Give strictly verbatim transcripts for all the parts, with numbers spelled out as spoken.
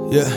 Yeah.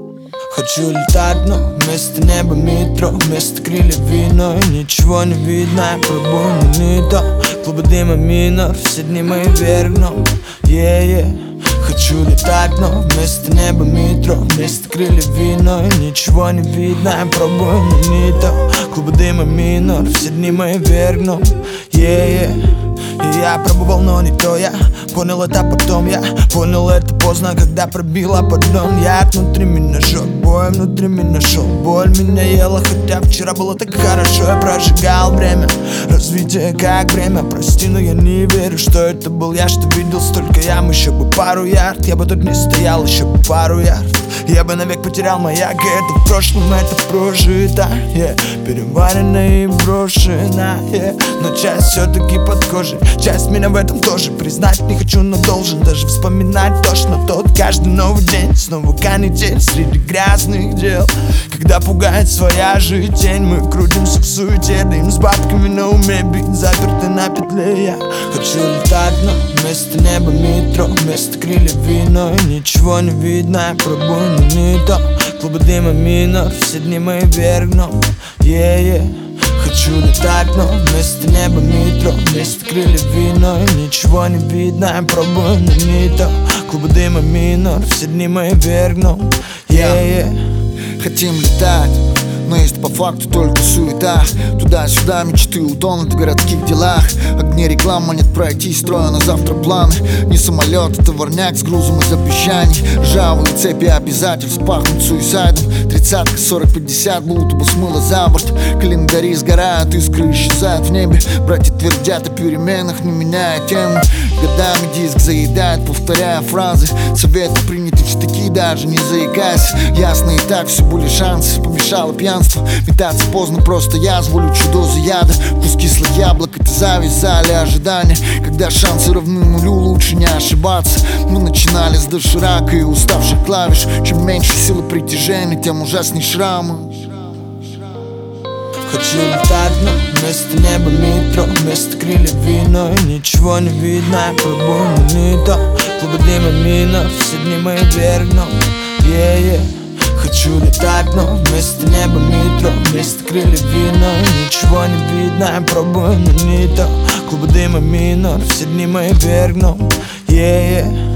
Хочу летать, но вместо неба метро, вместо крылья вино, и ничего не видно, я пробую, но не то. Клубы дыма минор, все дни мои вверх дном. Yeah, yeah. Хочу летать, но вместо неба метро, вместо крылья вино, и ничего не видно, я пробую, но не то. Клубы дыма минор, все дни мои вверх дном. Yeah, yeah. И я пробовал, но не то я понял это потом, я понял это поздно, когда пробила поддон. Я внутри меня жёг бой, внутри меня шел боль, меня ела, хотя вчера было так хорошо. Я прожигал время, развитие как время. Прости, но я не верю, что это был я, что видел столько ям. Еще бы пару ярд, я бы тут не стоял, еще бы пару ярд. Я бы навек потерял маяк, это в прошлом, это прожито, yeah. Переварено и брошено, yeah. Но часть все-таки под кожей, часть меня в этом тоже. Признать не хочу, но должен даже вспоминать тошно. Тот каждый новый день, снова канитель среди грязных дел. Когда пугает своя же тень, мы крутимся в суете, дым с бабками на уме, бит заперты на петле. Я хочу летать, но вместо неба метро, вместо крылья вино, и ничего не видно, я пробую, но не то. Клубы дыма минор, все дни мои вверх дном. Yeah, yeah. Хочу летать, но вместо неба метро, вместо крылья вино, и ничего не видно, я пробую, но не то. Клубы дыма минор, все дни мои вверх дном. Yeah, yeah. Хотим летать, но есть по факту только суета. Туда-сюда мечты утонут в городских делах. Огни реклама, нет пройти, строя на завтра планы. Не самолет, это ворняк с грузом из обещаний. Ржавые цепи обязательств пахнут суисайдом. Тридцатка, сорок, пятьдесят, будто бы смыло за борт. Календари сгорают, искры исчезают в небе. Братья твердят о переменах, не меняя тему. Годами диск заедает, повторяя фразы. Советы приняты в штыки, даже не заикаясь. Ясно и так, все были шансы, помешало пьянство. Метаться поздно, просто я зволючу дозу яда. Вкус кислых яблок, это зависть в зале ожидания. Когда шансы равны нулю, лучше не ошибаться. Мы начинали с доширака и уставших клавиш. Чем меньше силы притяжения, тем ужасней шрамы. Хочу летать, но вместо неба метро, вместо крылья вино, и ничего не видно, я пробую, но не то. Клубы дыма минор, все дни мои вверх дном. Yeah, yeah. Хочу летать, но вместо неба метро, вместо крылья вино, и ничего не видно, я пробую, но не то. Клубы дыма минор, все дни мои вверх дном. Yeah, yeah.